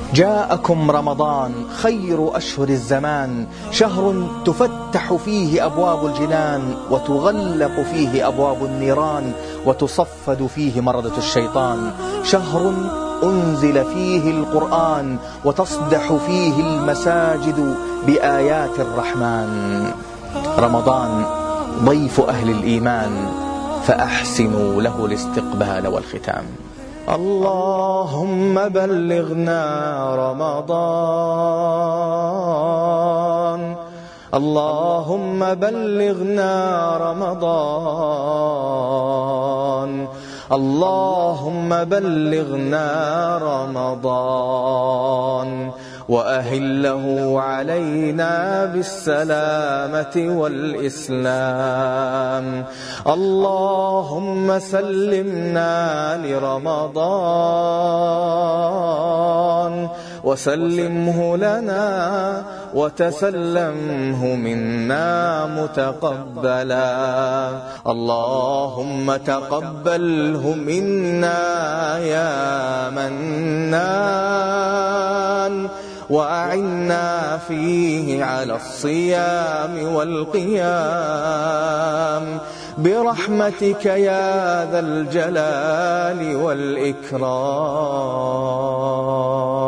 جاءكم رمضان خير أشهر الزمان، شهر تفتح فيه أبواب الجنان وتغلق فيه أبواب النيران وتصفد فيه مردة الشيطان، شهر أنزل فيه القرآن وتصدح فيه المساجد بآيات الرحمن. رمضان ضيف أهل الإيمان فأحسنوا له الاستقبال والختام. اللهم بلغنا رمضان، اللهم بلغنا رمضان، اللهم بلغنا رمضان، وأهله علينا بالسلامة والإسلام. اللهم سلمنا لرمضان وسلمه لنا وتسلمه منا متقبلا. اللهم تقبله منا يا منان، وأعنا فيه على الصيام والقيام برحمتك يا ذا الجلال والإكرام.